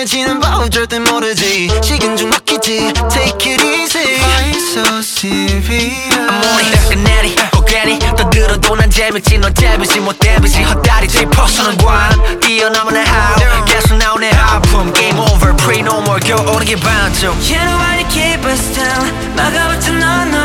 행복해지는 법 절대 모르지 식은 죽 먹히지 Take it easy Why so serious 아무리 끝내리 고개리 떠들어도 난 재밌지 넌 재밌지 못되지 헛다리 짚어서는 관 뛰어넘은 내 how 계속 나오네 하품 Game over pre no more 겨울이 반쪽 You know why you keep us down 막아봤자 넌